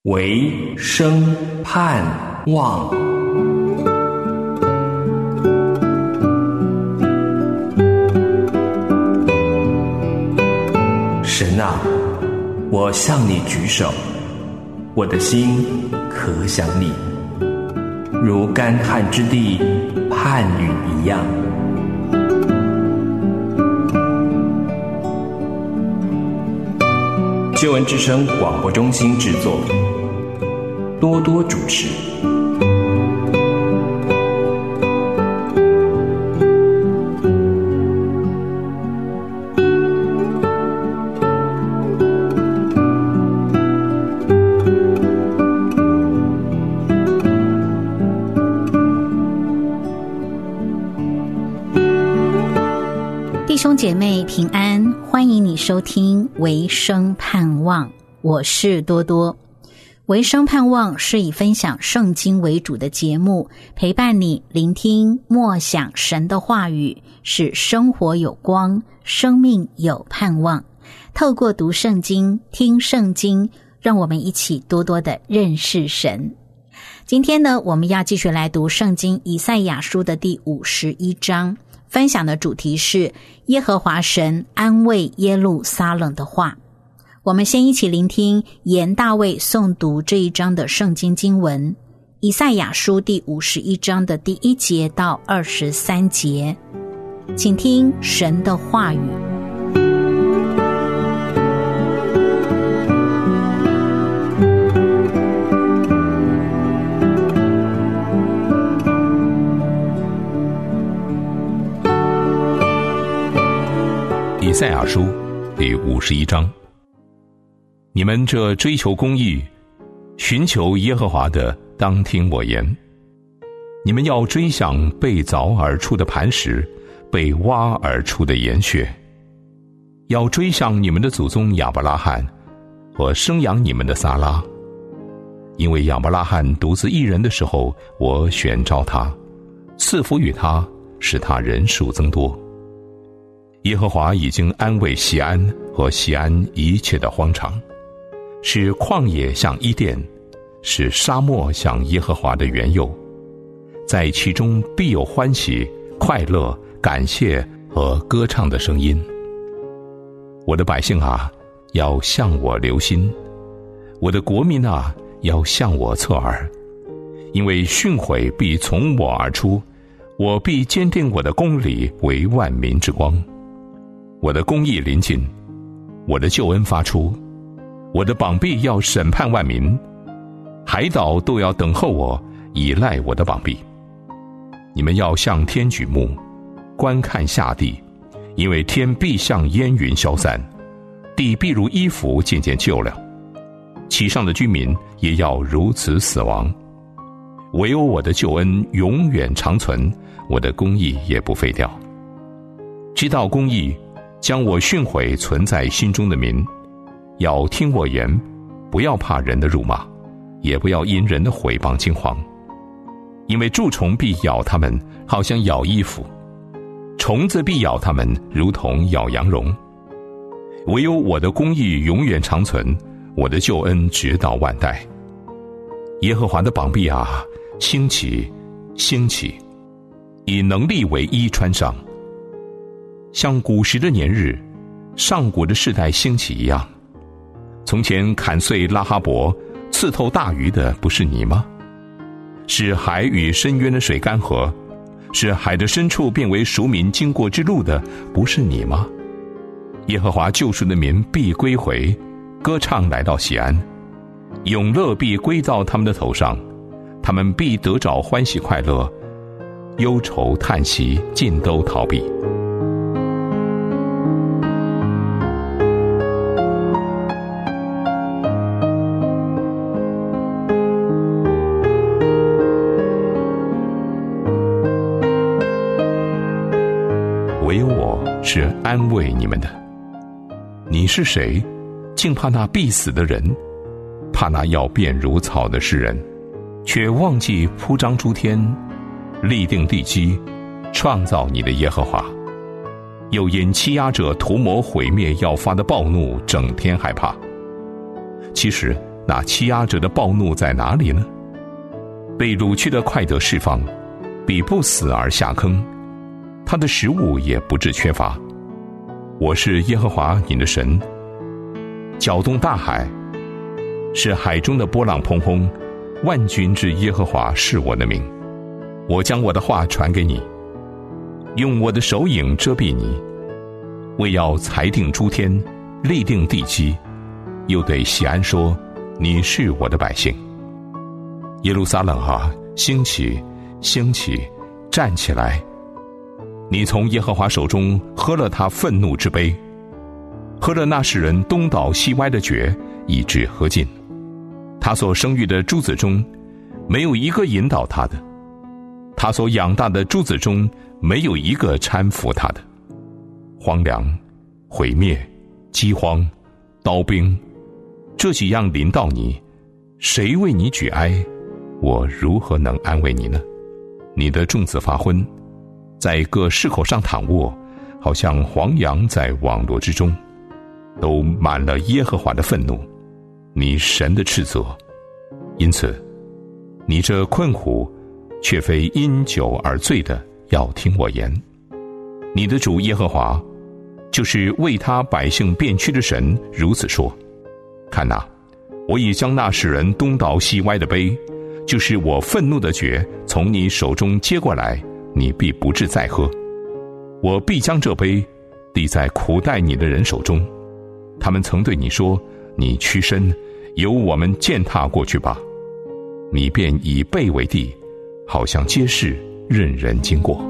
唯生盼望。神啊，我向你举手，我的心可想你，如干旱之地盼雨一样。救恩之声广播中心制作，多多主持。 弟兄姐妹平安，欢迎你收听唯生盼望，我是多多。唯生盼望是以分享圣经为主的节目，陪伴你聆听默想神的话语，使生活有光，生命有盼望。透过读圣经、听圣经，让我们一起多多的认识神。今天呢，我们要继续来读圣经以赛亚书的第51章，分享的主题是耶和华神安慰耶路撒冷的话。我们先一起聆听严大卫诵读这一章的圣经经文，以赛亚书第51章的第1节到23节，请听神的话语。 以赛亚书第51章，你们这追求公义、寻求耶和华的，当听我言。你们要追想被凿而出的磐石，被挖而出的岩穴，要追想你们的祖宗亚伯拉罕和生养你们的撒拉。因为亚伯拉罕独自一人的时候，我选召他，赐福与他，使他人数增多。耶和华已经安慰西安和西安一切的荒场，使旷野像伊甸，使沙漠像耶和华的园囿，在其中必有欢喜、快乐、感谢和歌唱的声音。我的百姓啊，要向我留心；我的国民啊，要向我侧耳。因为训诲必从我而出，我必坚定我的公理为万民之光。我的公义临近，我的救恩发出，我的膀臂要审判万民，海岛都要等候我，倚赖我的膀臂。你们要向天举目，观看下地，因为天必像烟云消散，地必如衣服渐渐旧了，其上的居民也要如此死亡。唯有我的救恩永远长存，我的公义也不废掉。知道公义，将我训诲存在心中的民，要听我言，不要怕人的辱骂，也不要因人的毁谤惊惶。因为蛀虫必咬他们，好像咬衣服；虫子必咬他们，如同咬羊绒。唯有我的公义永远长存，我的救恩直到万代。耶和华的膀臂啊，兴起，兴起，以能力为衣穿上，像古时的年日，上古的世代兴起一样。从前砍碎拉哈伯，刺透大鱼的不是你吗？使海与深渊的水干涸，使海的深处变为赎民经过之路的不是你吗？耶和华救赎的民必归回，歌唱来到西安，永乐必归到他们的头上，他们必得着欢喜快乐，忧愁叹息尽都逃避。唯有我是安慰你们的。你是谁？竟怕那必死的人，怕那要变如草的世人，却忘记铺张诸天，立定地基，创造你的耶和华。又因欺压者图谋毁灭要发的暴怒，整天害怕。其实那欺压者的暴怒在哪里呢？被掳去的快得释放，比不死而下坑，他的食物也不致缺乏。我是耶和华你的神，搅动大海，是海中的波浪砰轰，万军之耶和华是我的名。我将我的话传给你，用我的手影遮蔽你，为要裁定诸天，立定地基，又对西安说，你是我的百姓。耶路撒冷啊，兴起，兴起，站起来！你从耶和华手中喝了他愤怒之杯，喝了那使人东倒西歪的爵，以致喝尽。他所生育的诸子中，没有一个引导他的；他所养大的诸子中，没有一个搀扶他的。荒凉、毁灭、饥荒、刀兵，这几样临到你，谁为你举哀？我如何能安慰你呢？你的众子发昏，在各市口上躺卧，好像黄羊在网罗之中，都满了耶和华的愤怒，你神的斥责。因此，你这困苦却非因酒而醉的，要听我言。你的主耶和华，就是为他百姓变屈的神，如此说：看哪，我已将那使人东倒西歪的杯，就是我愤怒的爵，从你手中接过来，你必不致再喝。我必将这杯递在苦待你的人手中。他们曾对你说，你屈身，由我们践踏过去吧。你便以背为地，好像街市，任人经过。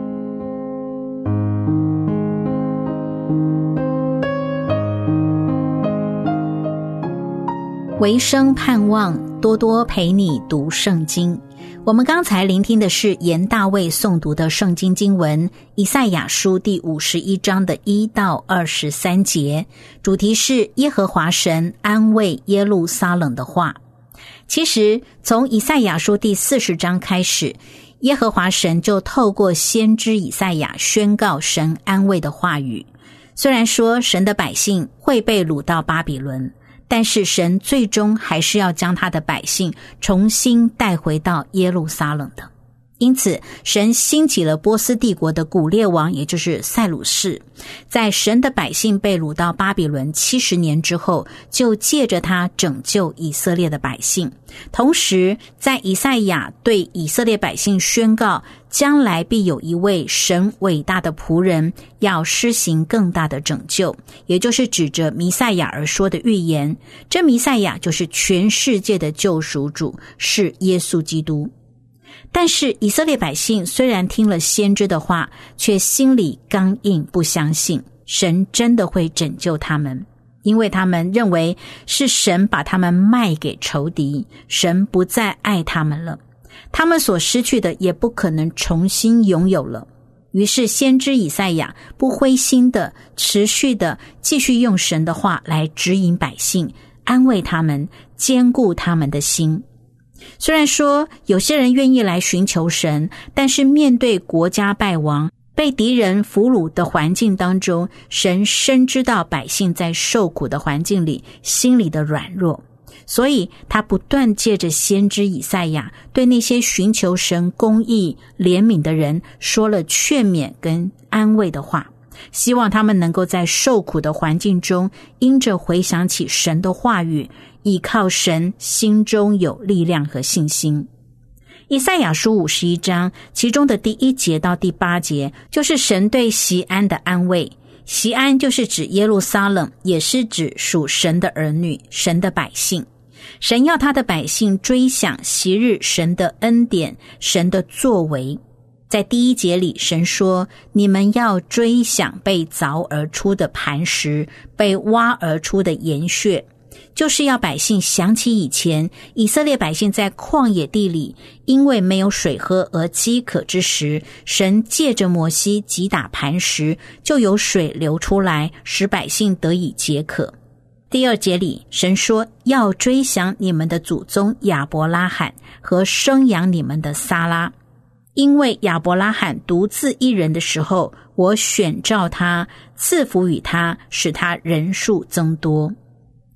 维生盼望，多多陪你读圣经。我们刚才聆听的是严大卫诵读的圣经经文，以赛亚书第51章的1到23节，主题是耶和华神安慰耶路撒冷的话。其实从以赛亚书第40章开始，耶和华神就透过先知以赛亚宣告神安慰的话语。虽然说神的百姓会被掳到巴比伦，但是神最终还是要将他的百姓重新带回到耶路撒冷的。因此神兴起了波斯帝国的古列王，也就是塞鲁士，在神的百姓被掳到巴比伦70年之后，就借着他拯救以色列的百姓。同时在以赛亚对以色列百姓宣告，将来必有一位神伟大的仆人要施行更大的拯救，也就是指着弥赛亚而说的预言。这弥赛亚就是全世界的救赎主，是耶稣基督。但是以色列百姓虽然听了先知的话，却心里刚硬，不相信神真的会拯救他们，因为他们认为是神把他们卖给仇敌，神不再爱他们了，他们所失去的也不可能重新拥有了。于是先知以赛亚不灰心的，持续的继续用神的话来指引百姓，安慰他们，坚固他们的心。虽然说有些人愿意来寻求神，但是面对国家败亡、被敌人俘虏的环境当中，神深知道百姓在受苦的环境里心里的软弱，所以他不断借着先知以赛亚对那些寻求神公义怜悯的人说了劝勉跟安慰的话，希望他们能够在受苦的环境中因着回想起神的话语，依靠神，心中有力量和信心。以赛亚书51章其中的第1节到第8节，就是神对锡安的安慰。锡安就是指耶路撒冷，也是指属神的儿女，神的百姓。神要他的百姓追想昔日神的恩典，神的作为。在第1节里，神说，你们要追想被凿而出的磐石，被挖而出的岩穴，就是要百姓想起以前以色列百姓在旷野地里因为没有水喝而饥渴之时，神借着摩西击打磐石，就有水流出来，使百姓得以解渴。第2节里，神说要追想你们的祖宗亚伯拉罕和生养你们的撒拉，因为亚伯拉罕独自一人的时候，我选召他，赐福与他，使他人数增多。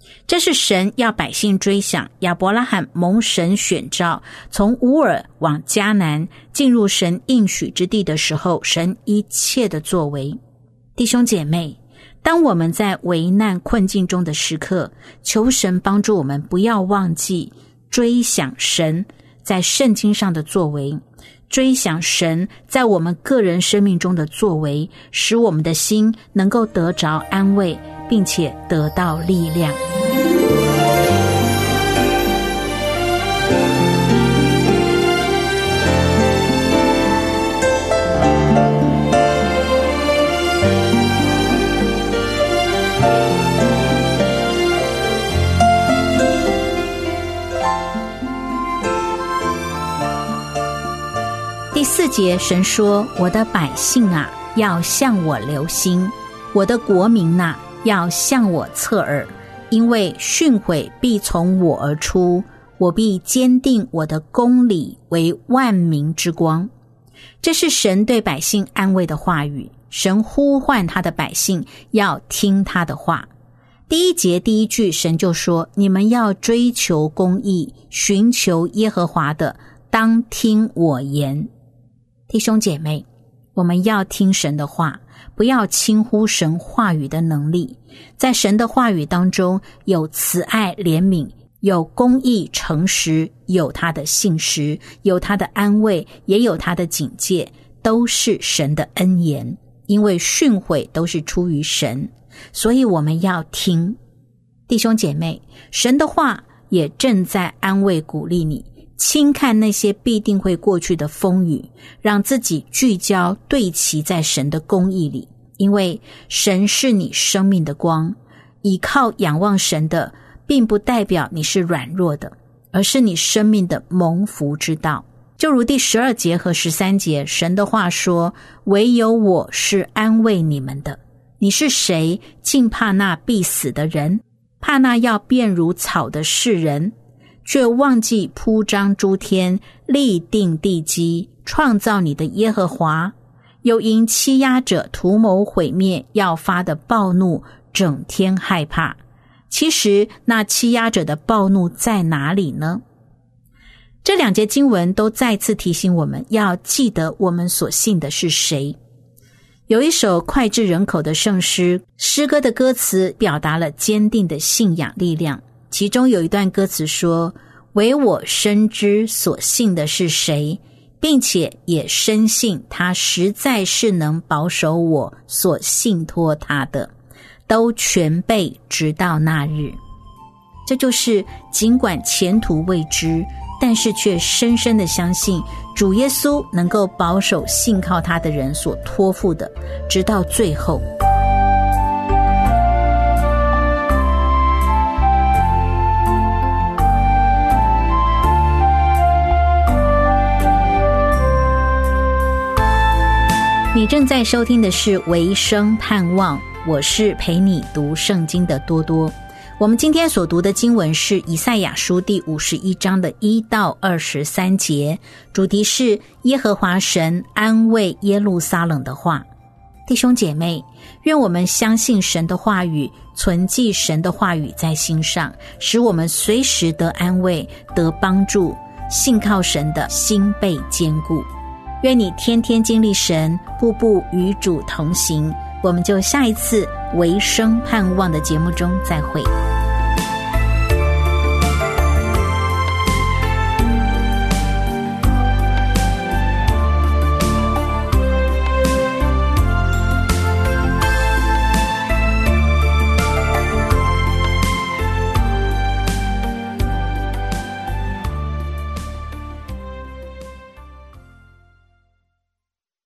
这是神要百姓追想亚伯拉罕蒙神选召，从乌尔往迦南进入神应许之地的时候，神一切的作为。弟兄姐妹，当我们在危难困境中的时刻，求神帮助我们不要忘记追想神在圣经上的作为，追想神在我们个人生命中的作为，使我们的心能够得着安慰，并且得到力量。第4节，神说：我的百姓啊，要向我留心，我的国民啊，要向我侧耳，因为训诲必从我而出，我必坚定我的公理为万民之光。这是神对百姓安慰的话语，神呼唤他的百姓要听他的话。第1节第1句，神就说：你们要追求公义，寻求耶和华的，当听我言。弟兄姐妹，我们要听神的话，不要轻忽神话语的能力。在神的话语当中，有慈爱怜悯，有公义诚实，有他的信实，有他的安慰，也有他的警戒，都是神的恩言。因为训诲都是出于神，所以我们要听。弟兄姐妹，神的话也正在安慰鼓励你，轻看那些必定会过去的风雨，让自己聚焦对齐在神的公义里，因为神是你生命的光。倚靠仰望神的，并不代表你是软弱的，而是你生命的蒙福之道。就如第12节和13节，神的话说：唯有我是安慰你们的。你是谁，竟怕那必死的人，怕那要变如草的世人，却忘记铺张诸天，立定地基，创造你的耶和华，又因欺压者图谋毁灭要发的暴怒，整天害怕。其实那欺压者的暴怒在哪里呢？这2节经文都再次提醒我们要记得我们所信的是谁。有一首脍炙人口的圣诗，诗歌的歌词表达了坚定的信仰力量。其中有一段歌词说：唯我深知所信的是谁，并且也深信他实在是能保守我所信托他的，都全备直到那日。这就是尽管前途未知，但是却深深的相信主耶稣能够保守信靠他的人所托付的，直到最后。你正在收听的是维生盼望，我是陪你读圣经的多多。我们今天所读的经文是以赛亚书第51章的1到23节，主题是耶和华神安慰耶路撒冷的话。弟兄姐妹，愿我们相信神的话语，存记神的话语在心上，使我们随时得安慰，得帮助，信靠神的心被坚固。愿你天天经历神，步步与主同行。我们就下一次维生盼望的节目中再会。